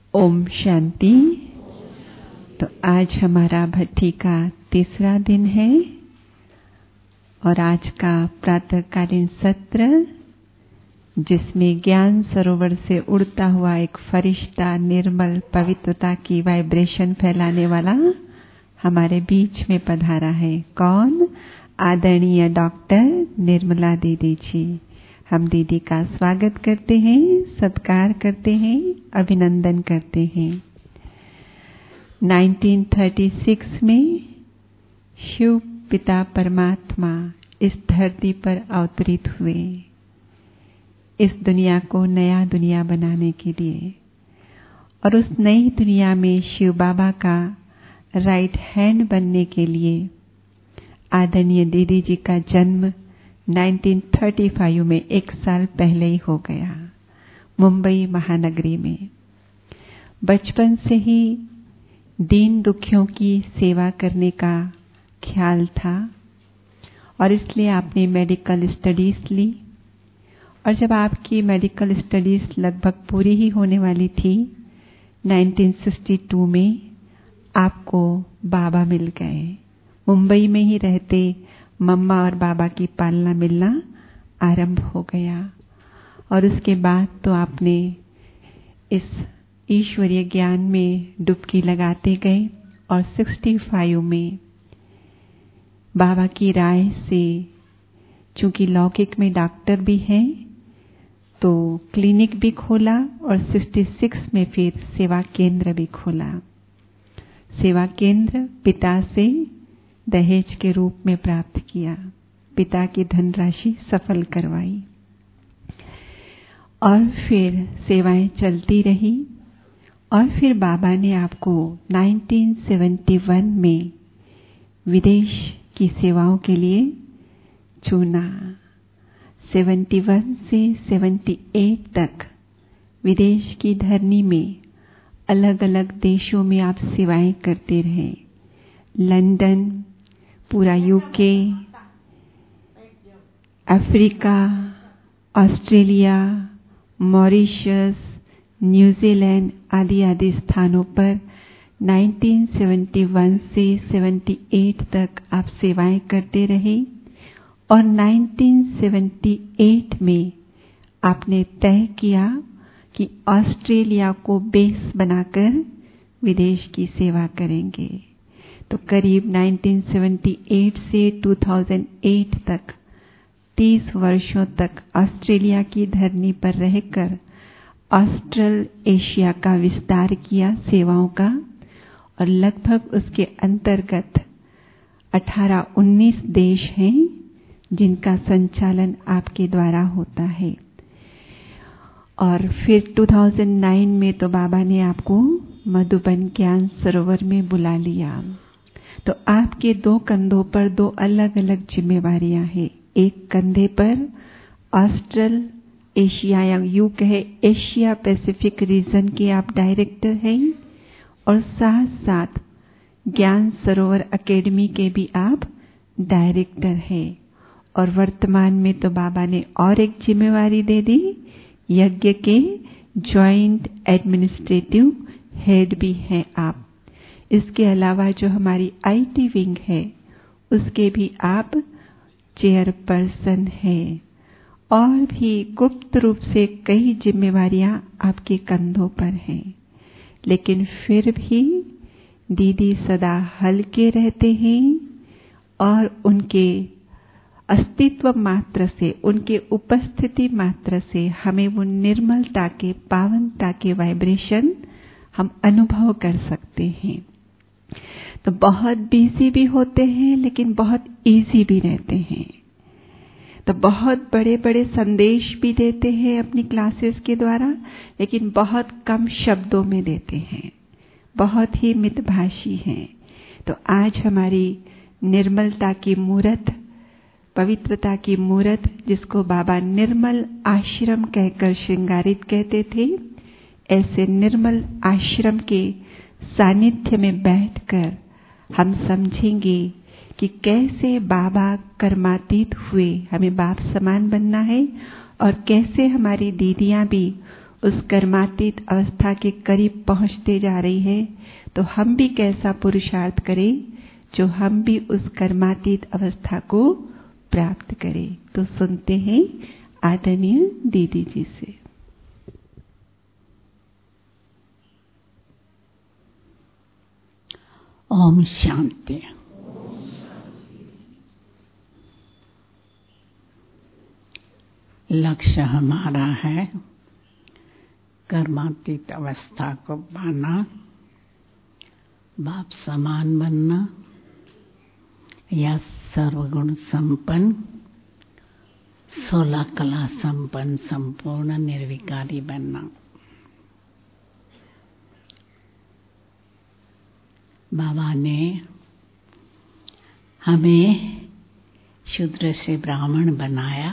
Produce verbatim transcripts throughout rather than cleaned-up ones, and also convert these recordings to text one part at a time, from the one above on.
ओम शांति। तो आज हमारा भट्टी का तीसरा दिन है और आज का प्रातःकालीन सत्र, जिसमें ज्ञान सरोवर से उड़ता हुआ एक फरिश्ता निर्मल पवित्रता की वाइब्रेशन फैलाने वाला हमारे बीच में पधारा है। कौन? आदरणीय डॉक्टर निर्मला दीदी जी। हम दीदी का स्वागत करते हैं, सत्कार करते हैं, अभिनंदन करते हैं। उन्नीस सौ छत्तीस में शिव पिता परमात्मा इस धरती पर अवतरित हुए, इस दुनिया को नया दुनिया बनाने के लिए। और उस नई दुनिया में शिव बाबा का राइट हैंड बनने के लिए आदरणीय दीदी जी का जन्म उन्नीस सौ पैंतीस में एक साल पहले ही हो गया, मुंबई महानगरी में। बचपन से ही दीन दुखियों की सेवा करने का ख्याल था और इसलिए आपने मेडिकल स्टडीज ली। और जब आपकी मेडिकल स्टडीज लगभग पूरी ही होने वाली थी, उन्नीस सौ बासठ में आपको बाबा मिल गए। मुंबई में ही रहते मम्मा और बाबा की पालना मिलना आरंभ हो गया। और उसके बाद तो आपने इस ईश्वरीय ज्ञान में डुबकी लगाते गए और पैंसठ में बाबा की राय से, चूंकि लौकिक में डॉक्टर भी हैं, तो क्लिनिक भी खोला और छियासठ में फिर सेवा केंद्र भी खोला। सेवा केंद्र पिता से दहेज के रूप में प्राप्त किया, पिता की धनराशि सफल करवाई और फिर सेवाएं चलती रही। और फिर बाबा ने आपको उन्नीस सौ इकहत्तर में विदेश की सेवाओं के लिए चुना। इकहत्तर से अठहत्तर तक विदेश की धरनी में अलग अलग देशों में आप सेवाएं करते रहे। लंदन, पूरा UK, Africa, Australia, Mauritius, New Zealand आदि आदि स्थानों पर उन्नीस सौ इकहत्तर से अठहत्तर तक आप सेवाएं करते रहे। और उन्नीस सौ अठहत्तर में आपने तय किया कि ऑस्ट्रेलिया को बेस बनाकर विदेश की सेवा करेंगे। तो करीब उन्नीस सौ अठहत्तर से दो हज़ार आठ तक तीस वर्षों तक ऑस्ट्रेलिया की धरनी पर रहकर ऑस्ट्रल एशिया का विस्तार किया सेवाओं का। और लगभग उसके अंतर्गत अठारह उन्नीस देश हैं जिनका संचालन आपके द्वारा होता है। और फिर दो हज़ार नौ में तो बाबा ने आपको मधुबन ज्ञान सरोवर में बुला लिया। तो आपके दो कंधों पर दो अलग अलग जिम्मेवारियां हैं। एक कंधे पर ऑस्ट्रल एशिया या यूं कहे एशिया पैसिफिक रीजन के आप डायरेक्टर हैं और साथ साथ ज्ञान सरोवर एकेडमी के भी आप डायरेक्टर हैं। और वर्तमान में तो बाबा ने और एक जिम्मेवारी दे दी, यज्ञ के जॉइंट एडमिनिस्ट्रेटिव हेड भी हैं आप। इसके अलावा जो हमारी आईटी विंग है उसके भी आप चेयरपर्सन हैं। और भी गुप्त रूप से कई जिम्मेवारियां आपके कंधों पर हैं। लेकिन फिर भी दीदी सदा हल्के रहते हैं और उनके अस्तित्व मात्र से, उनके उपस्थिति मात्र से हमें वो निर्मलता के, पावनता के वाइब्रेशन हम अनुभव कर सकते हैं। तो बहुत बिजी भी होते हैं लेकिन बहुत इजी भी रहते हैं। तो बहुत बड़े बड़े संदेश भी देते हैं अपनी क्लासेस के द्वारा, लेकिन बहुत कम शब्दों में देते हैं, बहुत ही मितभाषी हैं। तो आज हमारी निर्मलता की मूर्त, पवित्रता की मूर्त, जिसको बाबा निर्मल आश्रम कहकर श्रृंगारित कहते थे, ऐसे निर्मल आश्रम के सानिध्य में बैठकर हम समझेंगे कि कैसे बाबा कर्मातीत हुए, हमें बाप समान बनना है और कैसे हमारी दीदियां भी उस कर्मातीत अवस्था के करीब पहुंचते जा रही है, तो हम भी कैसा पुरुषार्थ करें जो हम भी उस कर्मातीत अवस्था को प्राप्त करें। तो सुनते हैं आदरणीय दीदी जी से। ओम शांति। लक्ष्य हमारा है कर्मातीत अवस्था को पाना, बाप समान बनना या सर्वगुण संपन्न, सोलह कला संपन्न, संपूर्ण निर्विकारी बनना। बाबा ने हमें शूद्र से ब्राह्मण बनाया,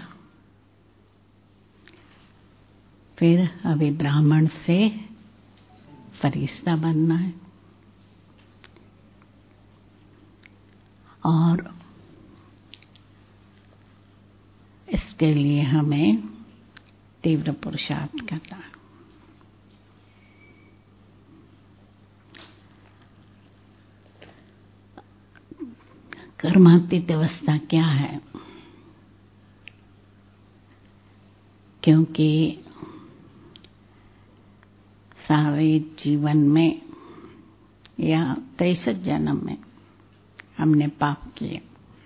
फिर अभी ब्राह्मण से फरिश्ता बनना है और इसके लिए हमें तीव्र पुरुषार्थ करना है। कर्मातीत अवस्था क्या है? क्योंकि सारे जीवन में या तिरसठ जन्म में हमने पाप किए,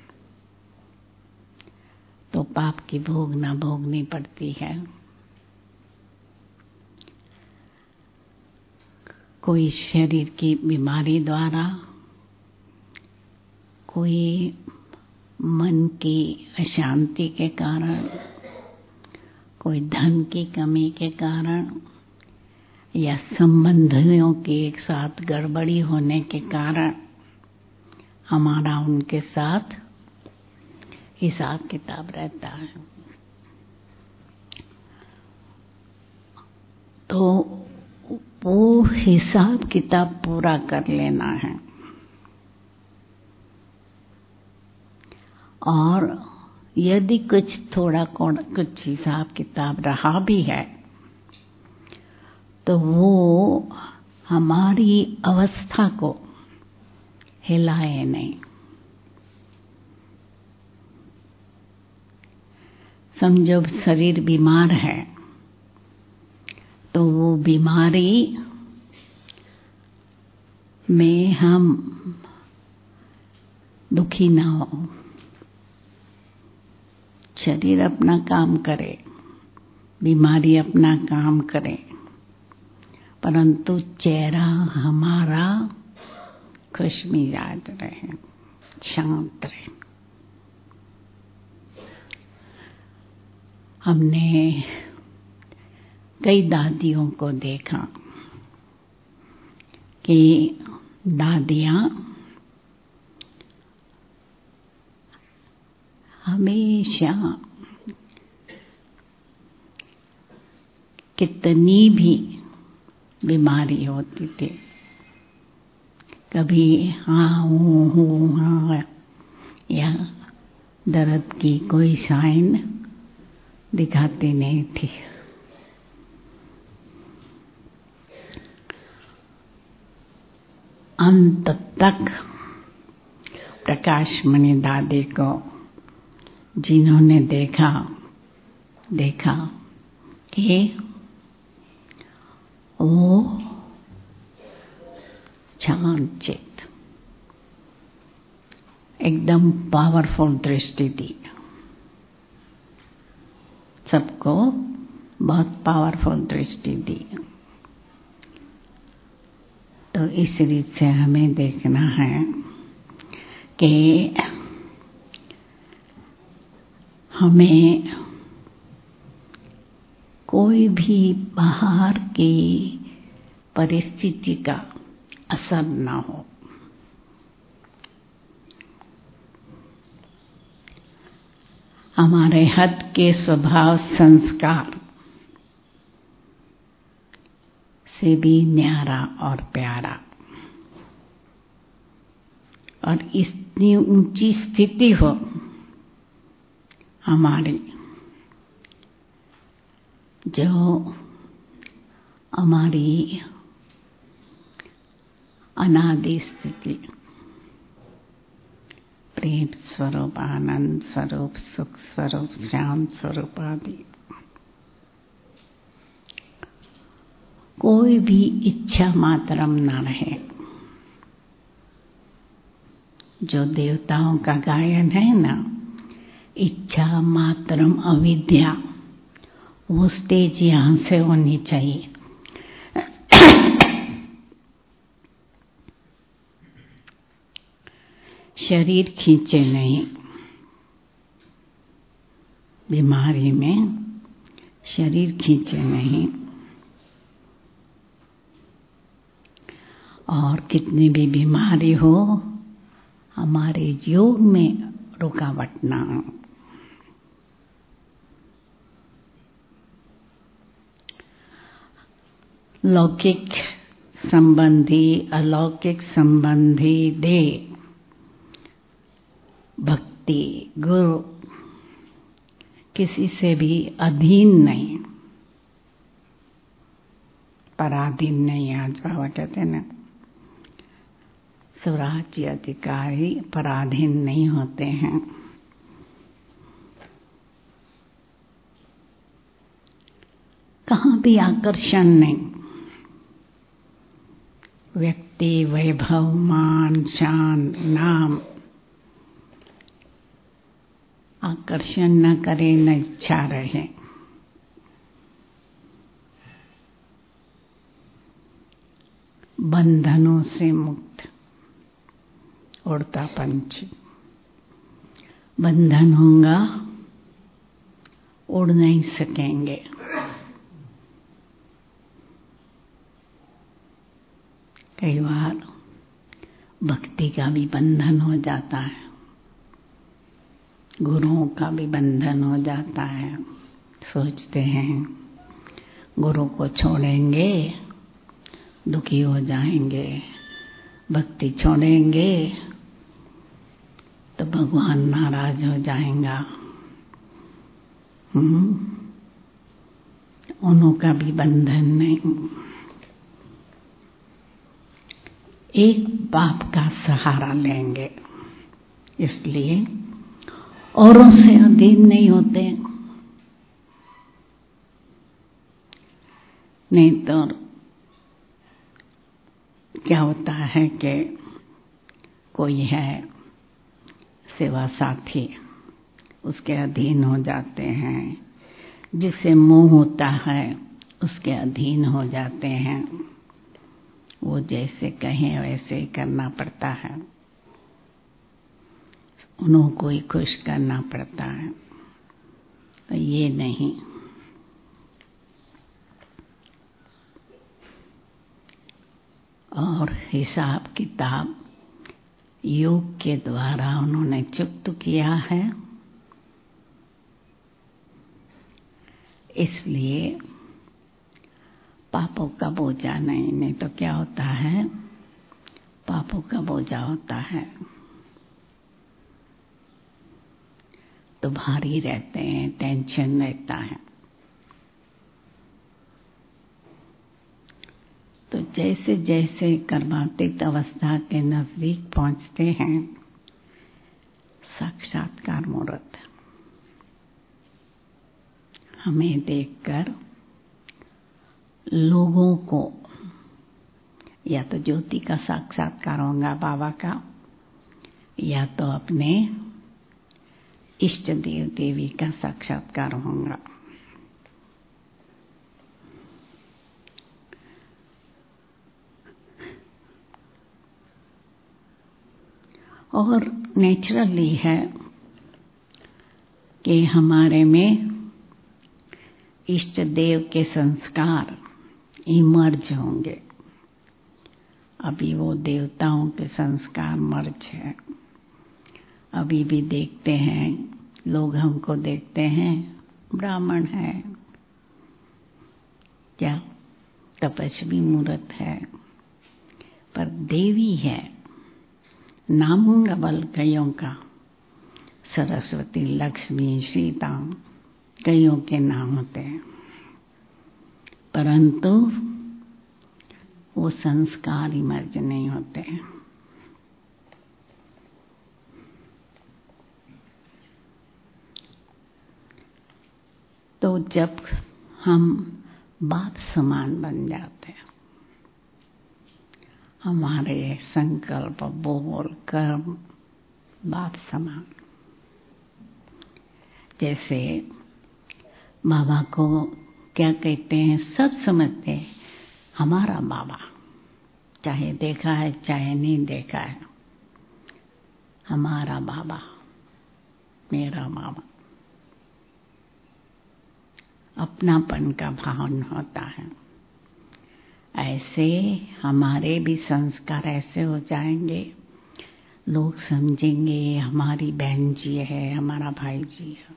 तो पाप की भोग ना भोगनी पड़ती है। कोई शरीर की बीमारी द्वारा, कोई मन की अशांति के कारण, कोई धन की कमी के कारण या संबंधियों के एक साथ गड़बड़ी होने के कारण हमारा उनके साथ हिसाब किताब रहता है। तो वो हिसाब किताब पूरा कर लेना है और यदि कुछ थोड़ा कुछ हिसाब किताब रहा भी है तो वो हमारी अवस्था को हिलाए नहीं। समझो शरीर बीमार है तो वो बीमारी में हम दुखी ना हो, शरीर अपना काम करे, बीमारी अपना काम करे, परंतु चेहरा हमारा खुश मिजाज रहे, शांत रहे। हमने कई दादियों को देखा कि दादियाँ हमेशा कितनी भी बीमारी होती थी, कभी हाँ हूँ हूँ हाँ या दर्द की कोई साइन दिखाती नहीं थी। अंत तक प्रकाश मणि दादी को जिन्होंने देखा देखा कि वो शांत चित्त, एकदम पावरफुल दृष्टि दी, सबको बहुत पावरफुल दृष्टि दी। तो इस रीत से हमें देखना है कि हमें कोई भी बाहर की परिस्थिति का असर ना हो। हमारे हद के स्वभाव संस्कार से भी न्यारा और प्यारा, और इतनी ऊंची स्थिति हो हमारी, जो हमारी अनादि स्थिति, प्रेम स्वरूप, आनंद स्वरूप, सुख स्वरूप, शांत स्वरूप आदि कोई भी इच्छा मात्रम न रहे। जो देवताओं का गायन है ना, इच्छा मात्रम अविद्या, वो स्टेज यहां से होनी चाहिए। शरीर खींचे नहीं, बीमारी में शरीर खींचे नहीं, और कितनी भी बीमारी हो हमारे योग में रुकावट ना हो। लौकिक संबंधी, अलौकिक संबंधी दे भक्ति गुरु किसी से भी अधीन नहीं, पराधीन नहीं। आज बाबा कहते हैं ना, स्वराज्य अधिकारी पराधीन नहीं होते हैं। कहाँ भी आकर्षण नहीं। व्यक्ति, वैभव, मान, शान, नाम आकर्षण न करे, न इच्छा रहे। बंधनों से मुक्त, उड़ता पंछी। बंधन होगा, उड़ नहीं सकेंगे। कई बार भक्ति का भी बंधन हो जाता है, गुरुओं का भी बंधन हो जाता है। सोचते हैं गुरु को छोड़ेंगे दुखी हो जाएंगे, भक्ति छोड़ेंगे तो भगवान नाराज हो जाएगा। हम्म उनका भी बंधन नहीं। एक बाप का सहारा लेंगे, इसलिए औरों से अधीन नहीं होते। नहीं तो क्या होता है कि कोई है सेवा साथी, उसके अधीन हो जाते हैं। जिसे मोह होता है उसके अधीन हो जाते हैं। वो जैसे कहें वैसे ही करना पड़ता है, उनको ही खुश करना पड़ता है। तो ये नहीं। और हिसाब किताब योग के द्वारा उन्होंने चुक्त किया है, इसलिए पापों का बोझा नहीं। नहीं तो क्या होता है, पापों का बोझा होता है तो भारी रहते हैं, टेंशन रहता है। तो जैसे जैसे कर्मातीत अवस्था के नजदीक पहुंचते हैं, साक्षात्कार मुहूर्त हमें देखकर लोगों को या तो ज्योति का साक्षात्कार होगा बाबा का, या तो अपने इष्ट देव देवी का साक्षात्कार होगा। और नेचुरली है कि हमारे में इष्ट देव के संस्कार इमर्ज होंगे। अभी वो देवताओं के संस्कार मर्ज है। अभी भी देखते हैं लोग, हमको देखते हैं ब्राह्मण है, क्या तपस्वी मूर्त है, पर देवी है। नाम होगा बल कईयों का, सरस्वती, लक्ष्मी, सीता, कईयों के नाम होते हैं, परंतु वो संस्कार इमर्ज नहीं होते हैं। तो जब हम बात समान बन जाते हैं, हमारे संकल्प, बोल, कर्म बात समान। जैसे बाबा को क्या कहते हैं, सब समझते हैं हमारा बाबा, चाहे देखा है चाहे नहीं देखा है, हमारा बाबा, मेरा बाबा। अपनापन का भाव होता है। ऐसे हमारे भी संस्कार ऐसे हो जाएंगे, लोग समझेंगे हमारी बहन जी है, हमारा भाई जी है।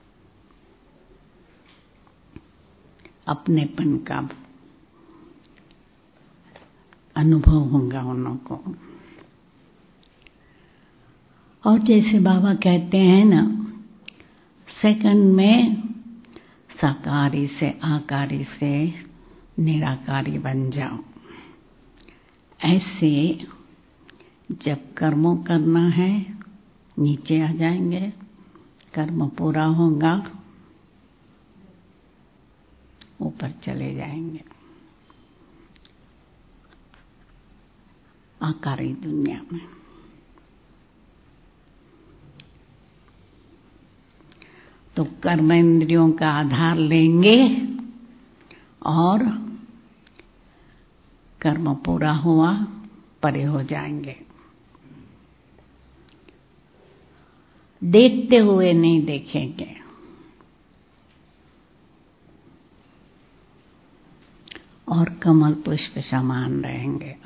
अपनेपन का अनुभव होगा उन को। और जैसे बाबा कहते हैं ना, सेकंड में साकारी से आकारी से निराकारी बन जाओ। ऐसे जब कर्मों करना है, नीचे आ जाएंगे, कर्म पूरा होगा, ऊपर चले जाएंगे आकारी दुनिया में। तो कर्म इंद्रियों का आधार लेंगे और कर्म पूरा हुआ, परे हो जाएंगे। देखते हुए नहीं देखेंगे, और कमल पुष्प समान रहेंगे।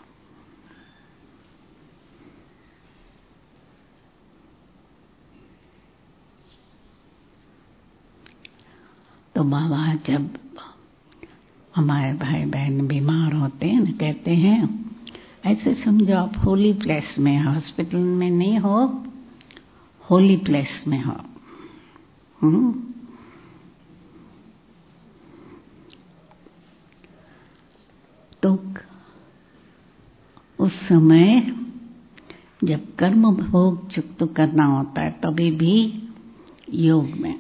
तो बाबा जब हमारे भाई बहन बीमार होते हैं ना, कहते हैं ऐसे समझो आप होली प्लेस में, हॉस्पिटल में नहीं हो, होली प्लेस में हो। हुँ? तो उस समय जब कर्म भोग चुक्त करना होता है, तभी भी योग में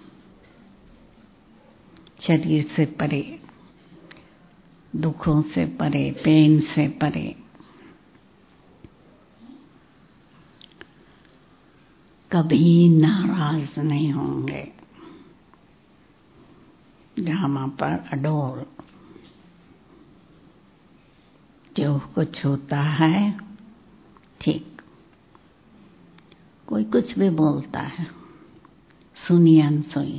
शरीर से परे, दुखों से परे, पेन से परे, कभी नाराज नहीं होंगे। ड्रामा पर अडोल, जो कुछ होता है ठीक, कोई कुछ भी बोलता है, सुनिए अनसुनी।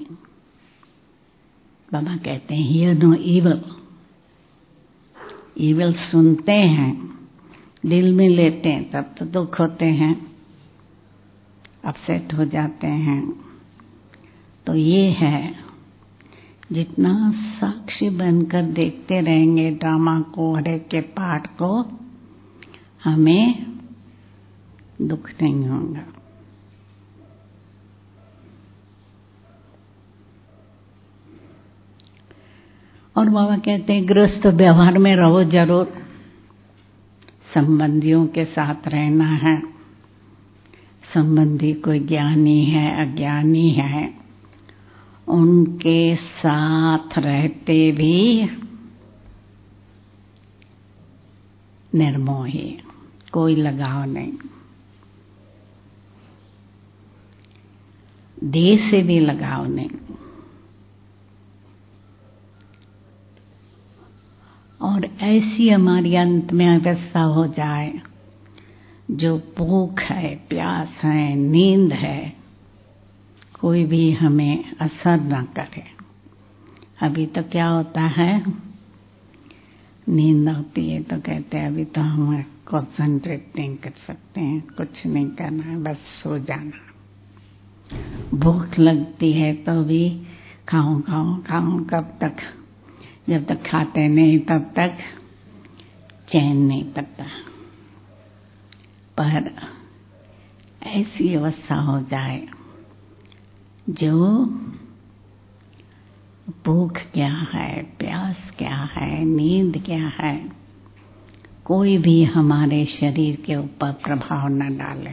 बाबा कहते हैं हियर नो इवल, इवल सुनते हैं, दिल में लेते हैं, तब तो दुख होते हैं, अपसेट हो जाते हैं। तो ये है, जितना साक्षी बनकर देखते रहेंगे ड्रामा को, हर एक के पार्ट को, हमें दुख नहीं होगा। और बाबा कहते हैं गृहस्थ व्यवहार में रहो जरूर, संबंधियों के साथ रहना है। संबंधी कोई ज्ञानी है, अज्ञानी है, उनके साथ रहते भी निर्मोही, कोई लगाव नहीं, देह से भी लगाव नहीं। और ऐसी हमारी अंत में अवस्था हो जाए, जो भूख है, प्यास है, नींद है, कोई भी हमें असर ना करे। अभी तो क्या होता है, नींद आती है तो कहते हैं अभी तो हम कंसंट्रेट नहीं कर सकते हैं, कुछ नहीं करना है, बस सो जाना। भूख लगती है तो भी खाऊं खाऊं खाऊं, कब तक, जब तक खाते नहीं तब तक चैन नहीं पड़ता। पर ऐसी अवस्था हो जाए, जो भूख क्या है, प्यास क्या है, नींद क्या है, कोई भी हमारे शरीर के ऊपर प्रभाव न डाले।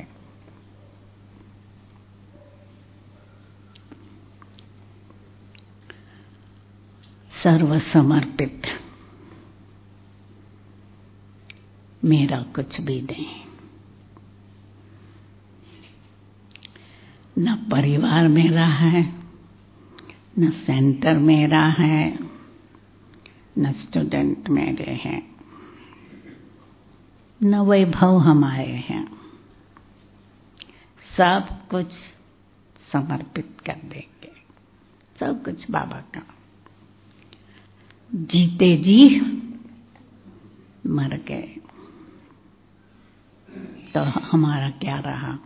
सर्व समर्पित, मेरा कुछ भी नहीं। न परिवार मेरा है, न सेंटर मेरा है, न स्टूडेंट मेरे हैं, न वैभव हमारे हैं। सब कुछ समर्पित कर देंगे, सब कुछ बाबा का। जीते जी मर गए तो हमारा क्या रहा?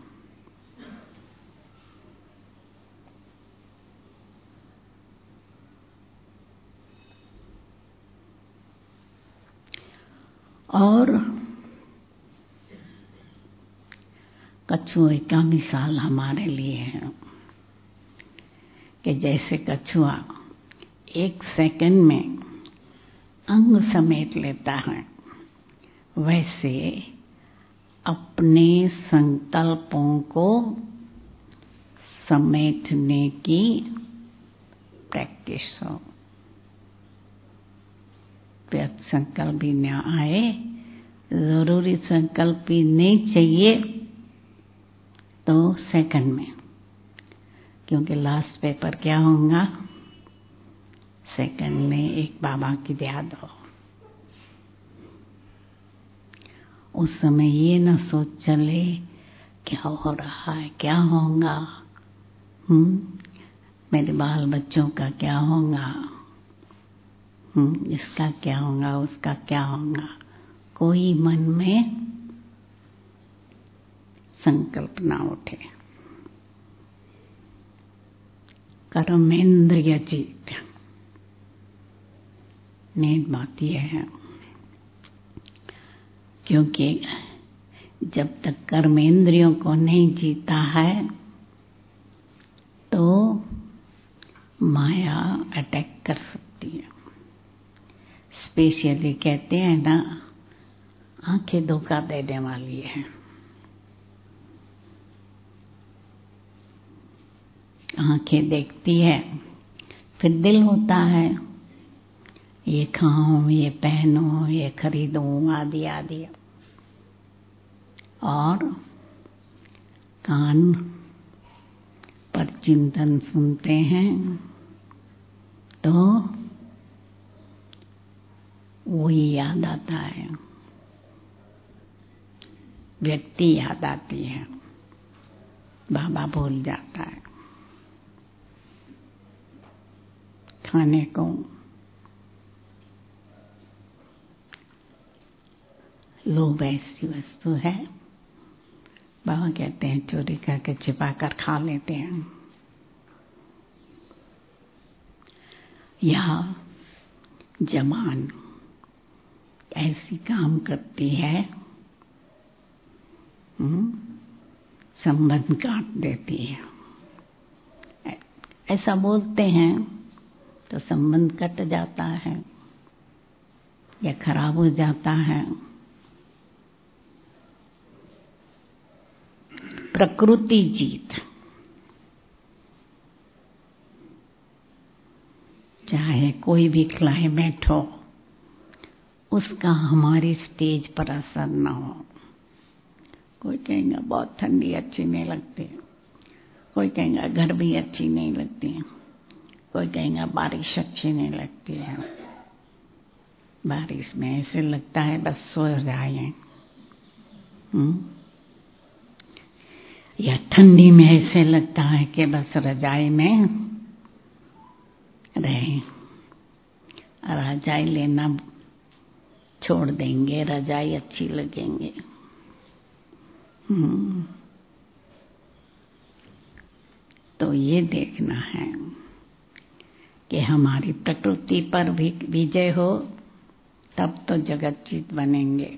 और कछुए का मिसाल हमारे लिए है कि जैसे कछुआ एक सेकंड में अंग समेट लेता है, वैसे अपने संकल्पों को समेटने की प्रैक्टिस हो। व्यर्थ संकल्प भी न आए, जरूरी संकल्प भी नहीं चाहिए तो सेकंड में, क्योंकि लास्ट पेपर क्या होगा? सेकंड में एक बाबा की याद हो। उस समय ये न सोच चले क्या हो रहा है, क्या होगा, हम्म मेरे बाल बच्चों का क्या होगा, हम्म इसका क्या होगा, उसका क्या होगा। कोई मन में संकल्प ना उठे। कर्मेंद्रिय जीत, मेन बात यह है, क्योंकि जब तक कर्मेंद्रियों को नहीं जीता है तो माया अटैक कर सकती है। स्पेशली कहते हैं ना, आंखें धोखा देने वाली है। आंखें देखती है, फिर दिल होता है ये खाऊं, ये पहनूं, ये खरीदूं, आदि आदि। और कान पर चिंतन सुनते हैं तो वही याद आता है, व्यक्ति याद आती है, बाबा भूल जाता है। खाने को लोभ ऐसी वस्तु है, बाबा कहते हैं चोरी करके छिपा कर खा लेते हैं। या जमान ऐसी काम करती है, संबंध काट देती है। ऐसा बोलते हैं तो संबंध कट जाता है या खराब हो जाता है। प्रकृति जीत, चाहे कोई भी क्लाइमेट हो, उसका हमारी स्टेज पर असर न हो। कोई कहेगा बहुत ठंडी अच्छी नहीं लगती, कोई कहेगा गर्मी अच्छी नहीं लगती, कोई कहेगा बारिश अच्छी नहीं लगती है। बारिश में ऐसे लगता है बस सो जाए, या ठंडी में ऐसे लगता है कि बस रजाई में रहे। रजाई लेना छोड़ देंगे, रजाई अच्छी लगेंगे। हम्म तो ये देखना है कि हमारी प्रकृति पर भी विजय हो, तब तो जगत जीत बनेंगे।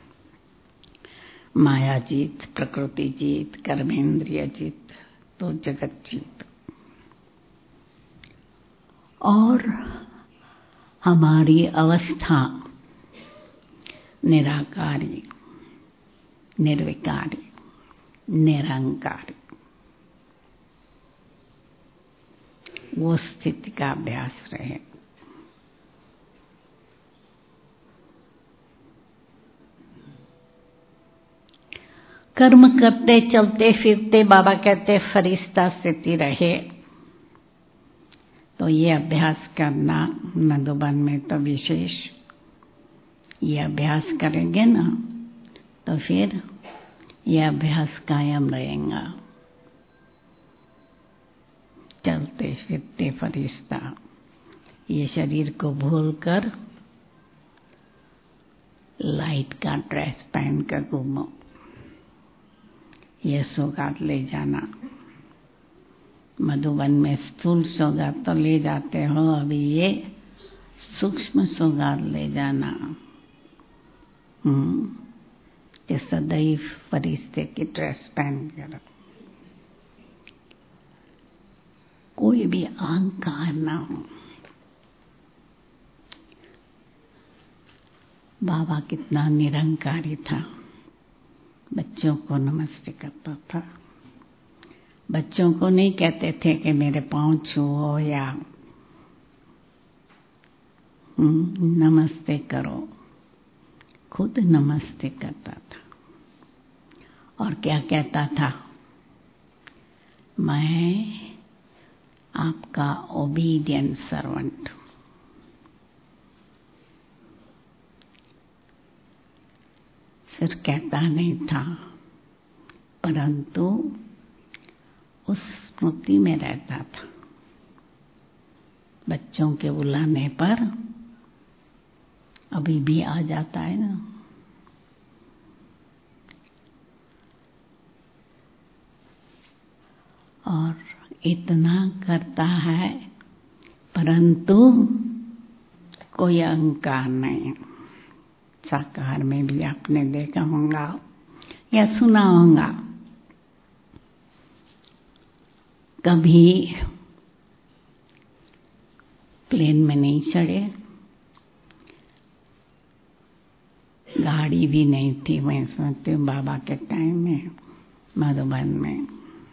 माया जीत, प्रकृति जीत, कर्मेंद्रिय जीत तो जगत जीत। और हमारी अवस्था निराकारी, निर्विकारी, निरंकारी, वो स्थिति का अभ्यास रहे। कर्म करते चलते फिरते बाबा कहते फरिश्ता स्थिति रहे। तो ये अभ्यास करना मधुबन में तो विशेष, ये अभ्यास करेंगे ना तो फिर ये अभ्यास कायम रहेगा। चलते फिरते फरिश्ता, ये शरीर को भूलकर लाइट का ड्रेस पहन कर घूमो, ये सौगात ले जाना। मधुबन में स्थूल सौगात तो ले जाते हो, अभी ये सूक्ष्म सौगात ले जाना। हम्म कि सदैव फरिश्ते की ड्रेस पहन कर, कोई भी अहंकार ना हो। बाबा कितना निरंकारी था, बच्चों को नमस्ते करता था। बच्चों को नहीं कहते थे कि मेरे पाँव छुओ या नमस्ते करो, खुद नमस्ते करता था। और क्या कहता था, मैं आपका ओबीडियंट सर्वेंट। सिर्फ कहता नहीं था, परंतु उस स्मृति में रहता था। बच्चों के बुलाने पर अभी भी आ जाता है ना। और इतना करता है परंतु कोई अहंकार नहीं। साकार में भी आपने देखा होगा या सुना होगा, कभी प्लेन में नहीं चढ़े, गाड़ी भी नहीं थी। मैं सोचती हूँ बाबा के टाइम में मधुबन में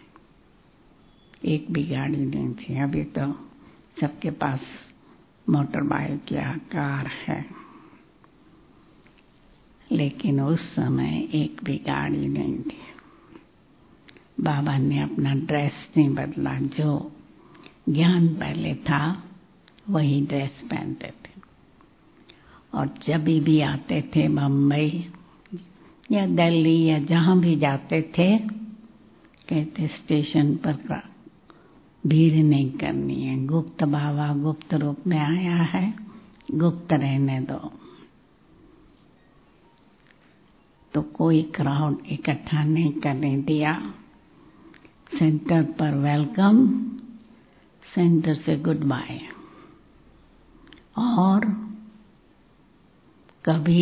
एक भी गाड़ी नहीं थी। अभी तो सबके पास मोटर बाइक या कार है, लेकिन उस समय एक भी गाड़ी नहीं थी। बाबा ने अपना ड्रेस नहीं बदला, जो ज्ञान पहले था वही ड्रेस पहनते थे। और जब भी आते थे बम्बई या दिल्ली या जहाँ भी जाते थे, कहते स्टेशन पर भीड़ नहीं करनी है, गुप्त बाबा गुप्त रूप में आया है, गुप्त रहने दो। तो कोई क्राउड इकट्ठा नहीं करने दिया। सेंटर पर वेलकम, सेंटर से गुड बाय। और कभी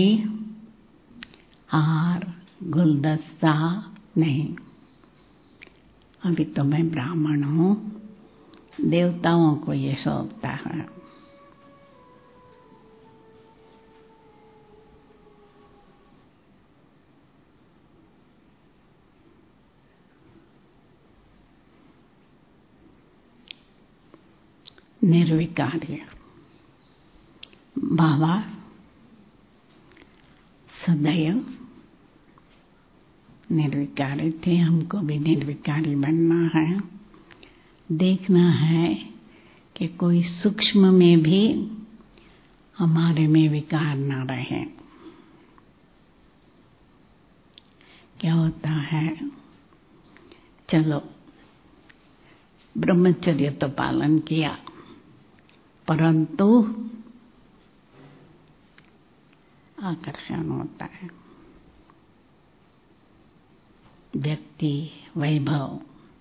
हार गुलदस्ता नहीं। अभी तो मैं ब्राह्मण हूँ, देवताओं को ये सौंपता है। निर्विकारी बाबा सदैव निर्विकारी थे। हमको भी निर्विकारी बनना है। देखना है कि कोई सूक्ष्म में भी हमारे में विकार ना रहे। क्या होता है, चलो ब्रह्मचर्य तो पालन किया, परंतु आकर्षण होता है। व्यक्ति वैभव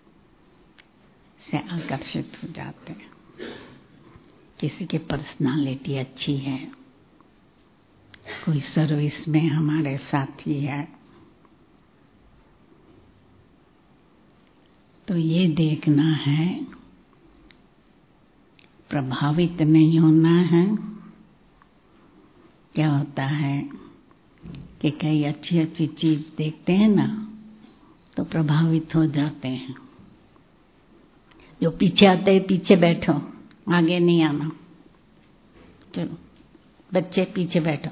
से आकर्षित हो जाते हैं। किसी की पर्सनालिटी अच्छी है, कोई सर्विस में हमारे साथी है, तो ये देखना है, प्रभावित नहीं होना है। क्या होता है, कि कई अच्छी अच्छी चीज देखते हैं ना तो प्रभावित हो जाते हैं। जो पीछे आते हैं पीछे बैठो, आगे नहीं आना। चलो बच्चे पीछे बैठो।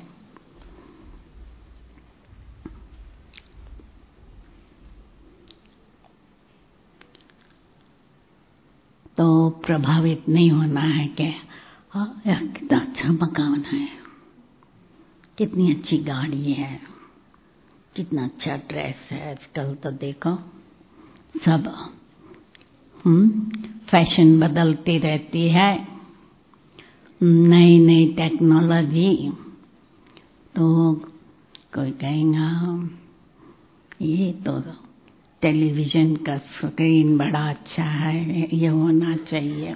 तो प्रभावित नहीं होना है कि हाँ यार कितना अच्छा मकान है, कितनी अच्छी गाड़ी है, कितना अच्छा ड्रेस है। आजकल तो देखो सब हम्म फैशन बदलती रहती है, नई नई टेक्नोलॉजी। तो कोई कहेगा ये तो टेलीविजन का स्क्रीन बड़ा अच्छा है, ये होना चाहिए।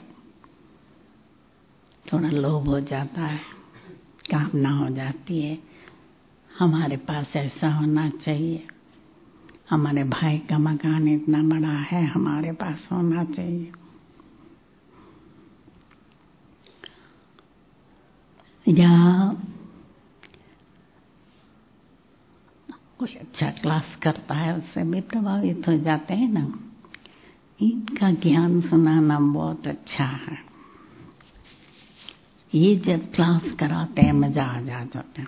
थोड़ा लोभ हो जाता है, कामना हो जाती है, हमारे पास ऐसा होना चाहिए, हमारे भाई का मकान इतना बड़ा है, हमारे पास होना चाहिए। या कोई अच्छा क्लास करता है उससे भी प्रभावित हो जाते हैं ना। इनका ज्ञान सुनाना बहुत अच्छा है। ये जब क्लास कराते हैं मजा आ जाता है।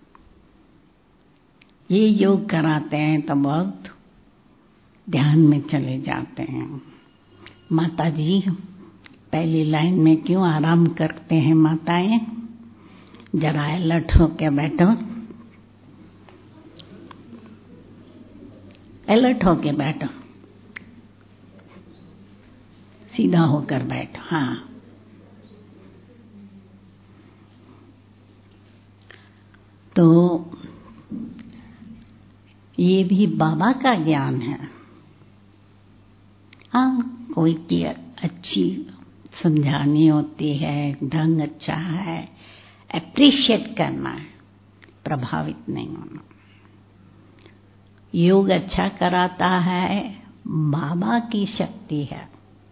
ये योग कराते हैं तो बहुत ध्यान में चले जाते हैं। माता जी पहली लाइन में क्यों आराम करते हैं माताएं? जरा अलर्ट होके बैठो, अलर्ट होके बैठो, सीधा होकर बैठो। हाँ, तो ये भी बाबा का ज्ञान है। हाँ, कोई की अच्छी समझानी होती है, ढंग अच्छा है, एप्रिशिएट करना है, प्रभावित नहीं होना। योग अच्छा कराता है, बाबा की शक्ति है,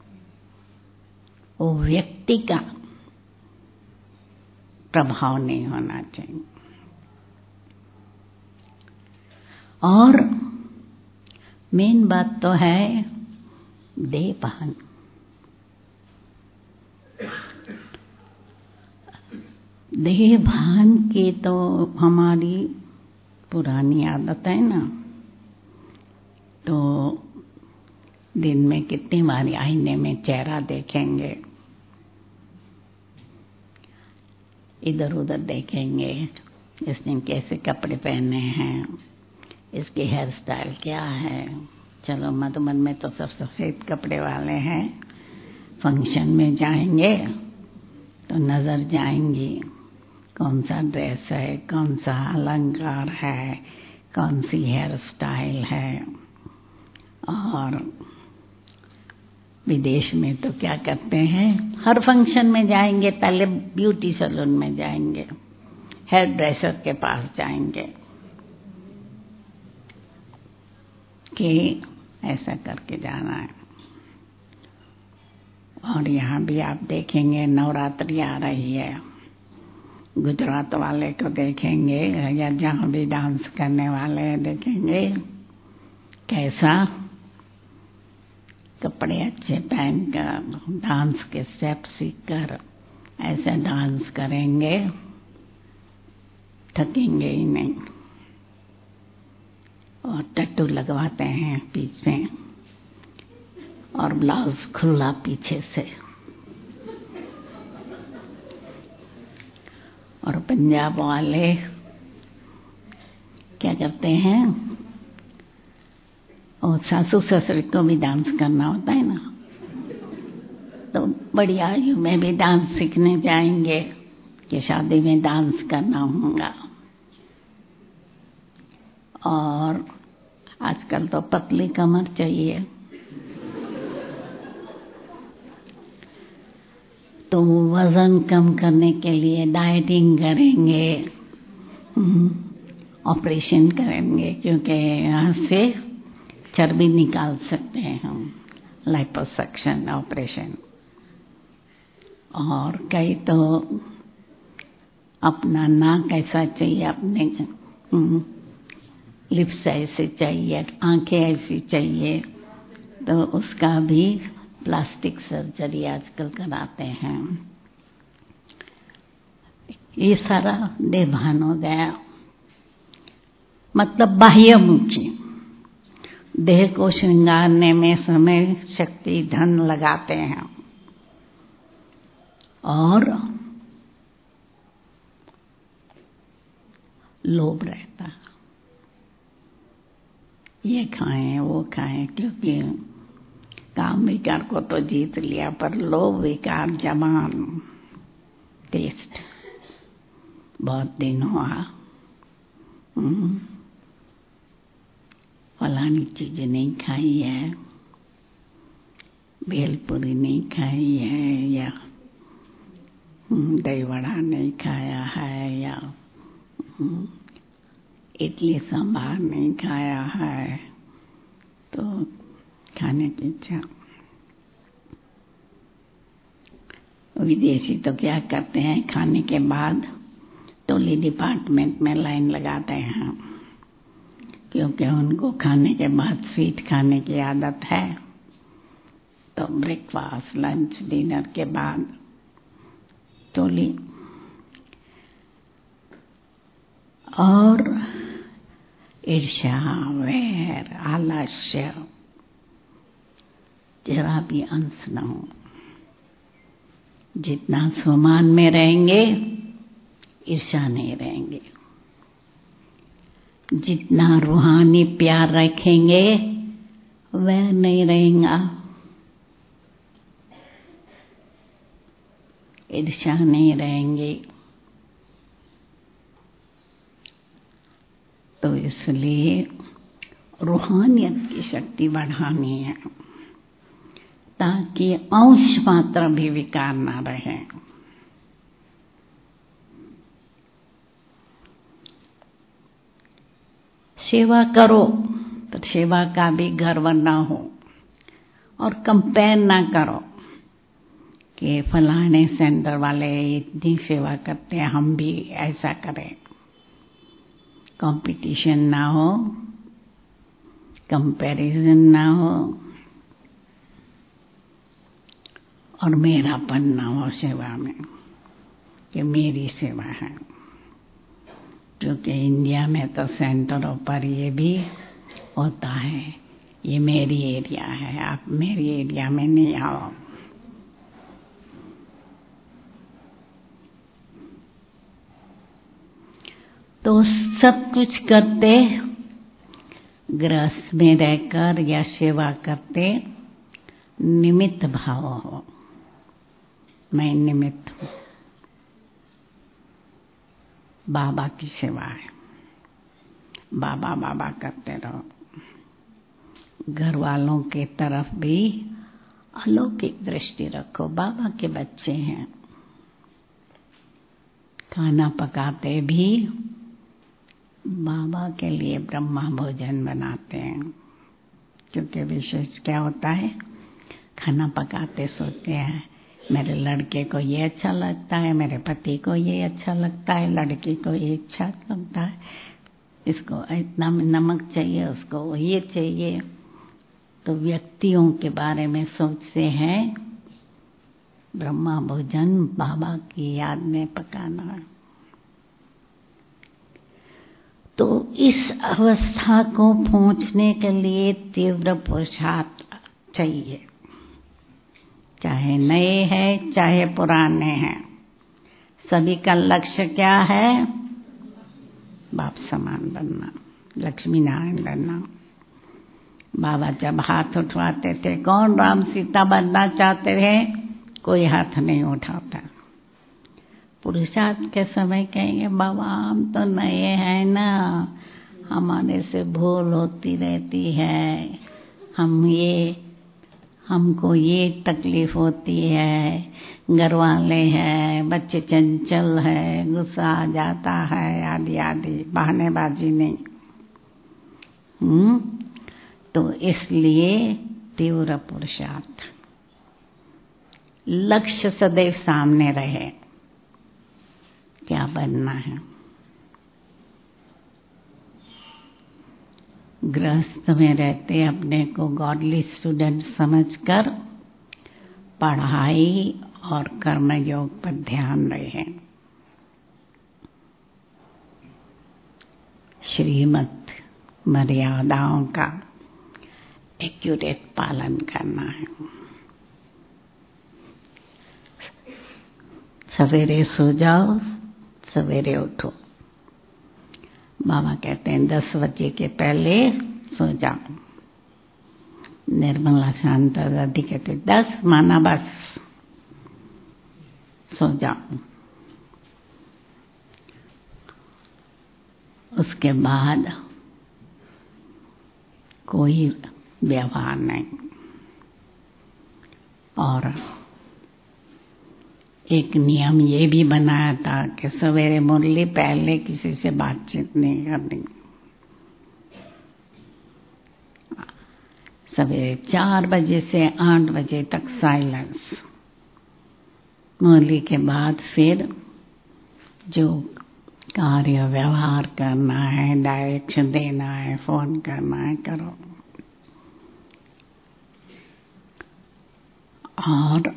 वो व्यक्ति का प्रभाव नहीं होना चाहिए। और मेन बात तो है देह भान। देह भान की तो हमारी पुरानी आदत है ना, तो दिन में कितनी बार आईने में चेहरा देखेंगे, इधर उधर देखेंगे, इसने कैसे कपड़े पहने हैं, इसकी हेयर स्टाइल क्या है। चलो मधुबन में तो सब सफेद कपड़े वाले हैं, फंक्शन में जाएंगे तो नजर जाएंगी कौन सा ड्रेस है, कौन सा अलंकार है, कौन सी हेयर स्टाइल है। और विदेश में तो क्या करते हैं, हर फंक्शन में जाएंगे पहले ब्यूटी सैलून में जाएंगे, हेयर ड्रेसर के पास जाएंगे कि ऐसा करके जाना है। और यहाँ भी आप देखेंगे नवरात्रि आ रही है, गुजरात वाले को देखेंगे या जहाँ भी डांस करने वाले देखेंगे कैसा कपड़े अच्छे पहनकर डांस के स्टेप सीखकर ऐसा डांस करेंगे, थकेंगे ही नहीं। और टैटू लगवाते हैं पीछे और ब्लाउज खुला पीछे से। और पंजाब वाले क्या करते हैं, और सासू ससुर को भी डांस करना होता है ना, तो बड़ी आयु में भी डांस सीखने जाएंगे कि शादी में डांस करना होगा। और आजकल तो पतली कमर चाहिए, तो वजन कम करने के लिए डाइटिंग करेंगे, ऑपरेशन करेंगे, क्योंकि यहाँ से चर्बी निकाल सकते हैं हम, लाइपोसक्शन ऑपरेशन। और कई तो अपना नाक ऐसा चाहिए अपने लिप्स ऐसे चाहिए, आंखें ऐसी चाहिए, तो उसका भी प्लास्टिक सर्जरी आजकल कराते हैं। ये सारा देभान हो गया, मतलब बाह्यमुखी। देह को श्रृंगारने में समय, शक्ति, धन लगाते हैं और लोभ रहता है, ये खाएं वो खाएं, क्योंकि काम विकार को तो जीत लिया, पर लोभ विकार जवान टेस्ट बहुत दिन हुआ, फलानी चीज नहीं खाई है, भेलपुरी नहीं खाई है, या दही वड़ा नहीं खाया है, या इडली सांभर नहीं खाया है, तो खाने की इच्छा। विदेशी तो क्या करते हैं, खाने के बाद टोली डिपार्टमेंट में लाइन लगाते हैं, क्योंकि उनको खाने के बाद स्वीट खाने की आदत है। तो ब्रेकफास्ट, लंच, डिनर के बाद टोली। और ईर्ष्या, वैर, आलस्य जरा भी अंश न हो। जितना स्वमान में रहेंगे, ईर्ष्या नहीं रहेंगे। जितना रूहानी प्यार रखेंगे, वह नहीं रहेगा। ईर्ष्या नहीं रहेंगे। तो इसलिए रूहानियत की शक्ति बढ़ानी है, ताकि अंश मात्र भी विकार ना रहे। सेवा करो तो सेवा का भी गर्व ना हो, और कंपेयर ना करो कि फलाने सेंटर वाले इतनी सेवा करते हैं, हम भी ऐसा करें। कंपटीशन ना हो, कंपैरिजन ना हो, और मेरापन ना हो सेवा में कि मेरी सेवा है। क्योंकि इंडिया में तो सेंटरों पर ये भी होता है, ये मेरी एरिया है, आप मेरी एरिया में नहीं आओ। तो सब कुछ करते गृहस्थ में रहकर या सेवा करते निमित्त भाव हो, मैं निमित्त हूँ। बाबा की सेवा है, बाबा बाबा करते रहो। घर वालों के तरफ भी अलौकिक दृष्टि रखो, बाबा के बच्चे हैं। खाना पकाते भी बाबा के लिए ब्रह्मा भोजन बनाते हैं, क्योंकि विशेष क्या होता है, खाना पकाते सोचते हैं मेरे लड़के को ये अच्छा लगता है, मेरे पति को ये अच्छा लगता है, लड़की को ये अच्छा लगता है, इसको इतना नमक चाहिए, उसको ये चाहिए। तो व्यक्तियों के बारे में सोचते हैं, ब्रह्मा भोजन बाबा की याद में पकाना है। तो इस अवस्था को पहुंचने के लिए तीव्र पुरुषार्थ चाहिए, चाहे नए हैं चाहे पुराने हैं। सभी का लक्ष्य क्या है? बाप समान बनना, लक्ष्मी नारायण बनना। बाबा जब हाथ उठवाते थे, कौन राम सीता बनना चाहते थे? कोई हाथ नहीं उठाता। पुरुषार्थ के समय कहेंगे बाबा हम तो नए हैं ना, हमारे से भूल होती रहती है, हम ये हमको ये तकलीफ होती है, घर वाले हैं, बच्चे चंचल है, गुस्सा आ जाता है, आदि आदि बहानेबाजी नहीं। हम्म तो इसलिए तीव्र पुरुषार्थ, लक्ष्य सदैव सामने रहे, क्या बनना है। गृहस्थ में रहते अपने को गॉडली स्टूडेंट समझकर पढ़ाई और कर्मयोग पर ध्यान रहे। श्रीमत मर्यादाओं का एक्यूरेट पालन करना है। सवेरे सो जाओ, सवेरे उठो। बाबा कहते हैं दस बजे के पहले सो जाओ। निर्मला शांत दादी कहते दस माना बस सो जाओ। उसके बाद कोई व्यवहार नहीं। और एक नियम ये भी बनाया था कि सवेरे मुरली पहले किसी से बातचीत नहीं करनी। सवेरे चार बजे से आठ बजे तक साइलेंस। मुरली के बाद फिर जो कार्य व्यवहार करना है, डायरेक्शन देना है, फोन करना है, करो। और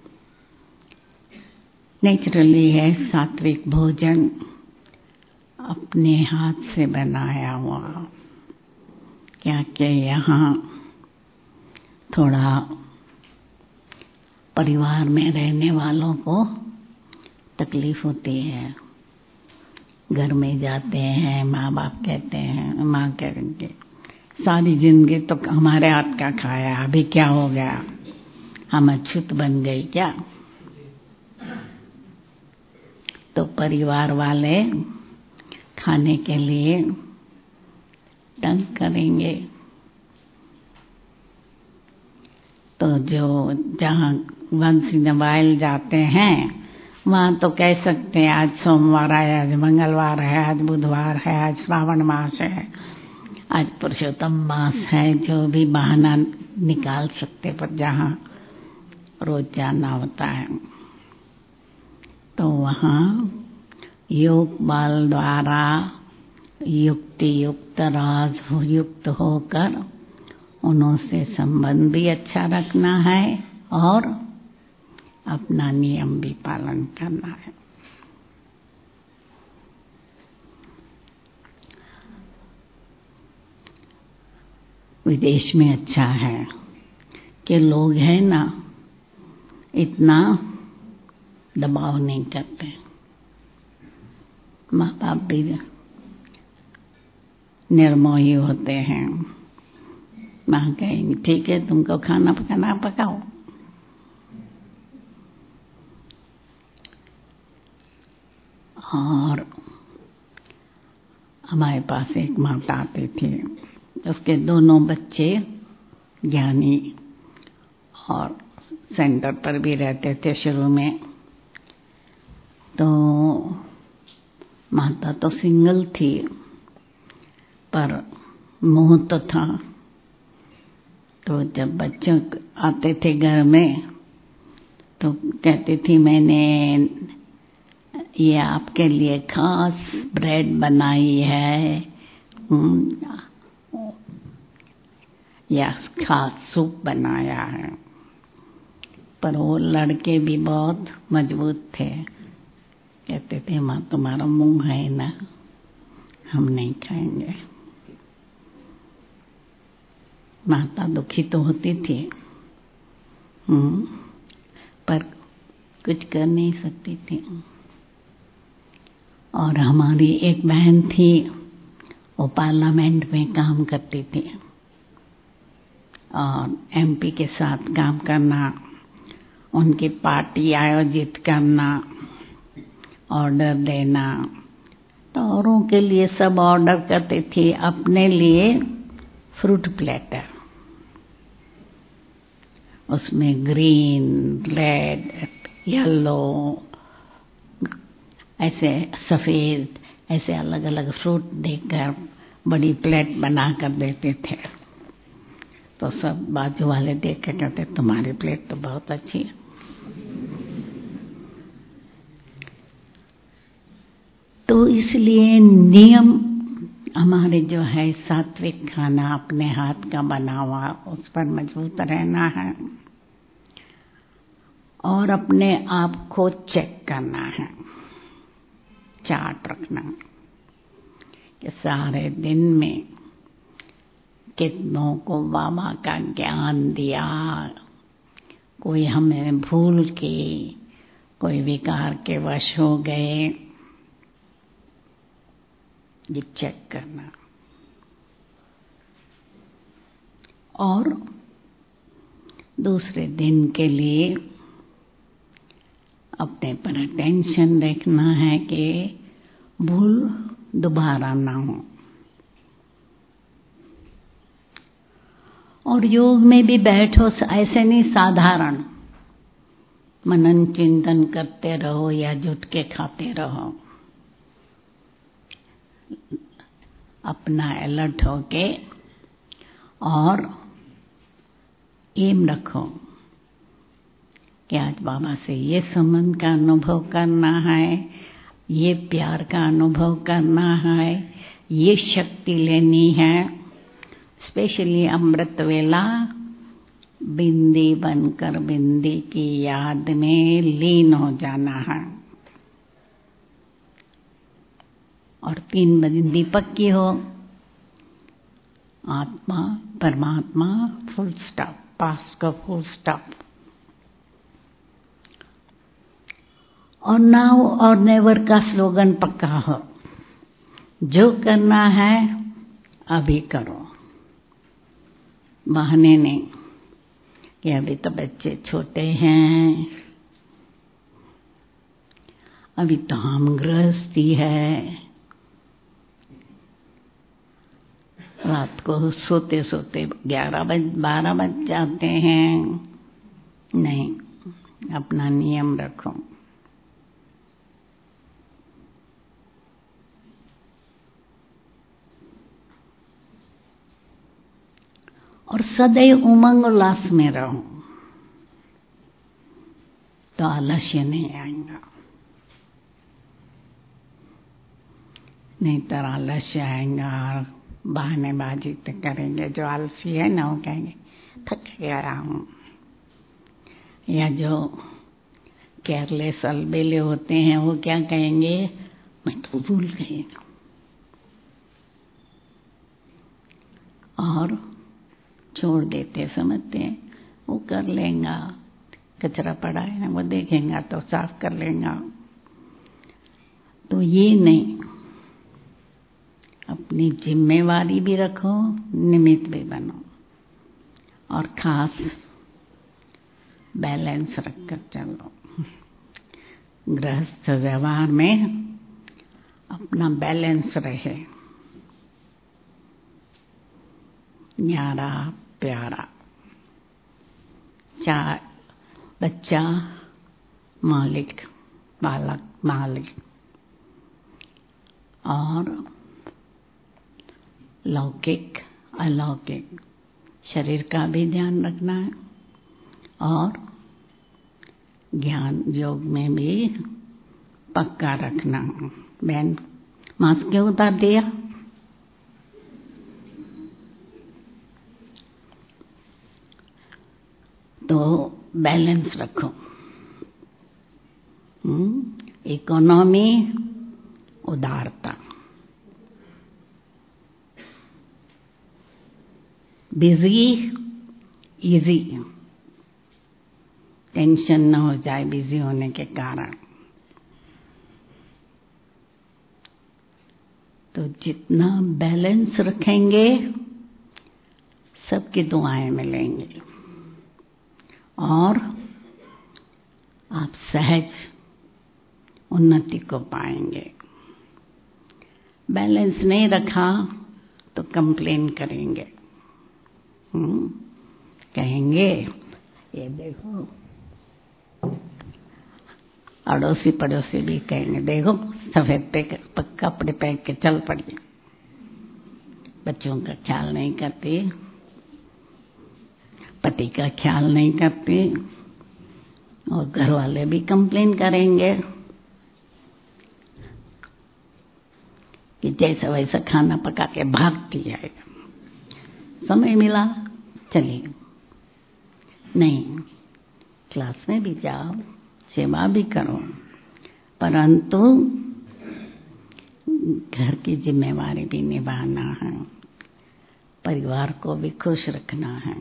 नेचुरली है सात्विक भोजन अपने हाथ से बनाया हुआ। क्या क्या यहाँ थोड़ा परिवार में रहने वालों को तकलीफ होती है। घर में जाते हैं, माँ बाप कहते हैं, माँ कहेंगे सारी जिंदगी तो हमारे हाथ का खाया, अभी क्या हो गया, हम अछूत बन गई क्या। तो परिवार वाले खाने के लिए तंग करेंगे। तो जो जहाँ वंस इन वाइल जाते हैं वहाँ तो कह सकते हैं आज सोमवार है, आज मंगलवार है, आज बुधवार है, आज श्रावण मास है, आज पुरुषोत्तम मास है, जो भी बहाना निकाल सकते। पर जहाँ रोज जाना होता है तो वहाँ योग बल द्वारा युक्ति युक्त राज युक्त होकर उन्हों से संबंध भी अच्छा रखना है और अपना नियम भी पालन करना है। विदेश में अच्छा है कि लोग हैं ना इतना दबाव नहीं करते। माँ बाप भी निर्मोही होते हैं। माँ कहेंगे ठीक है तुमको खाना पकाना पकाओ। और हमारे पास एक माता आती थी, उसके दोनों बच्चे ज्ञानी और सेंटर पर भी रहते थे शुरू में। तो माता तो सिंगल थी पर मोह तो था। तो जब बच्चे आते थे घर में तो कहती थी मैंने ये आपके लिए खास ब्रेड बनाई है या खास सूप बनाया है। पर वो लड़के भी बहुत मजबूत थे। कहते थे माँ तुम्हारा मुंह है ना, हम नहीं खाएंगे। माता दुखी तो होती थी हम्म पर कुछ कर नहीं सकती थी। और हमारी एक बहन थी, वो पार्लियामेंट में काम करती थी और एमपी के साथ काम करना, उनकी पार्टी आयोजित करना, ऑर्डर देना। तो औरों के लिए सब ऑर्डर करती थी, अपने लिए फ्रूट प्लेटर, उसमें ग्रीन, रेड, येलो, ऐसे सफेद, ऐसे अलग अलग फ्रूट देकर बड़ी प्लेट बना कर देते थे। तो सब बाजू वाले देख कर कहते तुम्हारी प्लेट तो बहुत अच्छी है। तो इसलिए नियम हमारे जो है सात्विक खाना अपने हाथ का बना हुआ उस पर मजबूत रहना है और अपने आप को चेक करना है, चार्ट रखना कि सारे दिन में कितनों को बाबा का ज्ञान दिया, कोई हमें भूल के कोई विकार के वश हो गए, ये चेक करना। और दूसरे दिन के लिए अपने पर अटेंशन रखना है कि भूल दोबारा ना हो। और योग में भी बैठो, ऐसे नहीं साधारण मनन चिंतन करते रहो या जुट के खाते रहो। अपना अलर्ट होके और एम रखो कि आज बाबा से ये संबंध का अनुभव करना है, ये प्यार का अनुभव करना है, ये शक्ति लेनी है। स्पेशली अमृत वेला बिंदी बनकर बिंदी की याद में लीन हो जाना है। और तीन बिंदी पक्की हो, आत्मा परमात्मा फुल स्टॉप, पास का फुल स्टॉप। और नाउ और नेवर का स्लोगन पक्का हो, जो करना है अभी करो, बहाने नहीं कि अभी तो बच्चे छोटे हैं, अभी तो हम गृहस्थी है, रात को सोते सोते ग्यारह बज बारह बज जाते हैं। नहीं, अपना नियम रखो। और सदैव उमंग उल्लास में रहो तो आलस्य नहीं आएगा, नहीं तो आलस्य आएगा और बहानेबाजी तो करेंगे। जो आलसी है ना वो कहेंगे थक गया हूँ, या जो केयरलेस अलबेले होते हैं वो क्या कहेंगे, मैं तो भूल गई। और छोड़ देते, समझते हैं वो कर लेगा, कचरा पड़ा है ना वो देखेगा तो साफ कर लेगा। तो ये नहीं, अपनी जिम्मेवारी भी रखो, निमित्त भी बनो और खास बैलेंस रखकर चलो। गृहस्थ व्यवहार में अपना बैलेंस रहे, न्यारा प्यारा। चार बच्चा मालिक, बालक मालिक, और लौकिक अलौकिक शरीर का भी ध्यान रखना है और ज्ञान योग में भी पक्का रखना। बहन मास्क क्यों उतार दिया? तो बैलेंस रखो। इकोनॉमी, उदारता, बिजी इजी, टेंशन न हो जाए बिजी होने के कारण। तो जितना बैलेंस रखेंगे सबकी दुआएं मिलेंगी और आप सहज उन्नति को पाएंगे। बैलेंस नहीं रखा तो कंप्लेन करेंगे, हम्म कहेंगे ये देखो, अड़ोसी पड़ोसी भी कहेंगे देखो सफेद पे कपड़े पहन के चल पड़ी, बच्चों का ख्याल नहीं करती, पति का ख्याल नहीं करती, और घर वाले भी कंप्लेन करेंगे कि जैसा वैसा खाना पका के भागती है। समय मिला चलिए, नहीं क्लास में भी जाओ, सेवा भी करो, परंतु घर की जिम्मेवारी भी निभाना है, परिवार को भी खुश रखना है।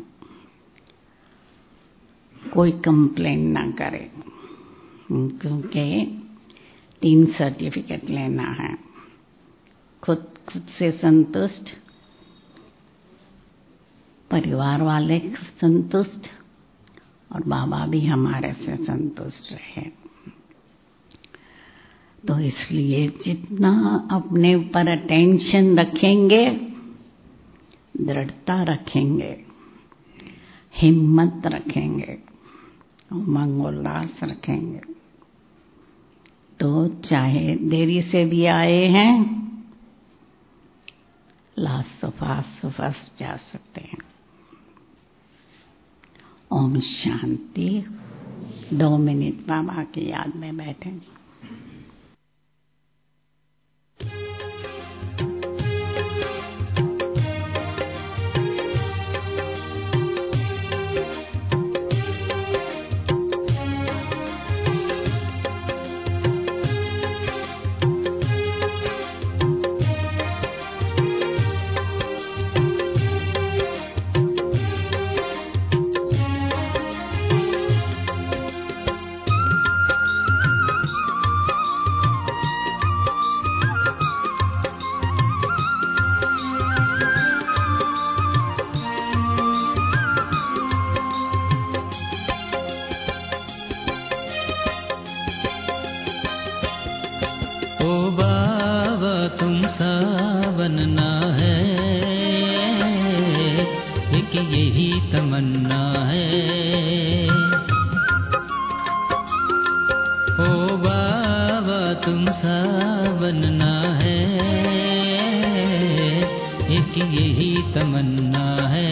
कोई कंप्लेन ना करे, क्योंकि तीन सर्टिफिकेट लेना है, खुद खुद से संतुष्ट, परिवार वाले संतुष्ट और बाबा भी हमारे से संतुष्ट रहे। तो इसलिए जितना अपने ऊपर अटेंशन रखेंगे, दृढ़ता रखेंगे, हिम्मत रखेंगे, उमंग उल्लास रखेंगे, तो चाहे देरी से भी आए हैं, लास्ट तो फास्ट तो फास्ट जा सकते हैं। ओम शांति। दो मिनट बाबा की याद में बैठे। बनना है, एक यही तमन्ना है। ओ बाबा तुमसा बनना है, एक यही तमन्ना है।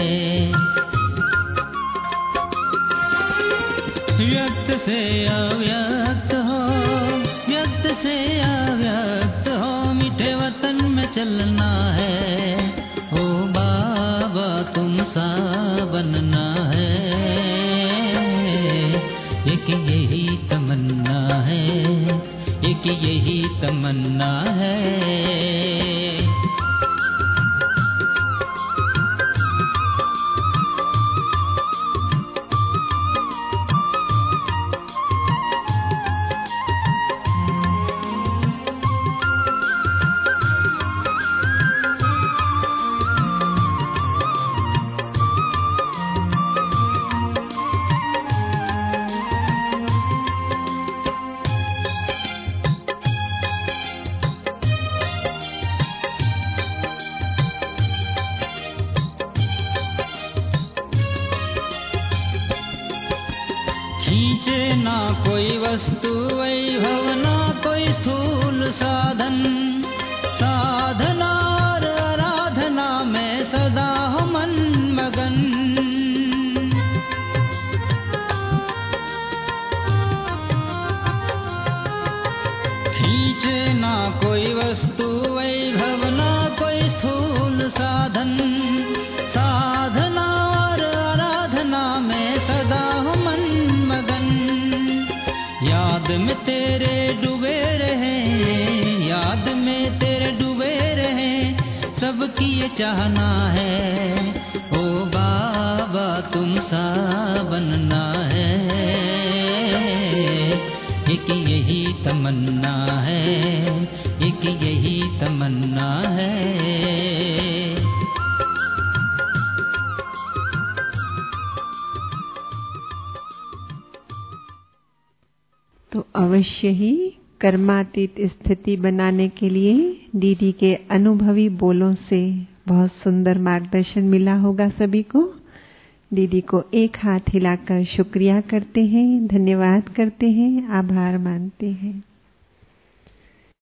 व्यक्त से अव्यक्त हो, व्यक्त से अव्यक्त हो, मीठे वतन में चलना है। ओ बाबा तुमसा बनना है, एक यही तमन्ना है, एक यही तमन्ना है। खींचे ना कोई वस्तु वैभव, ना कोई स्थूल साधन, साधना और आराधना में सदा हो मन मगन। खींचे ना कोई वस्तु वैभव, ना कोई स्थूल साधन, साधना और आराधना में सदा हो मन मगन। याद में तेरे डूबे रहे, याद में तेरे डूबे रहे, सबकी ये चाहना है। ओ बाबा तुमसा बनना है, एक यही तमन्ना है, एक यही तमन्ना है। तो अवश्य ही कर्मातीत स्थिति बनाने के लिए दीदी के अनुभवी बोलों से बहुत सुंदर मार्गदर्शन मिला होगा सभी को। दीदी को एक हाथ हिलाकर शुक्रिया करते हैं, धन्यवाद करते हैं, आभार मानते हैं।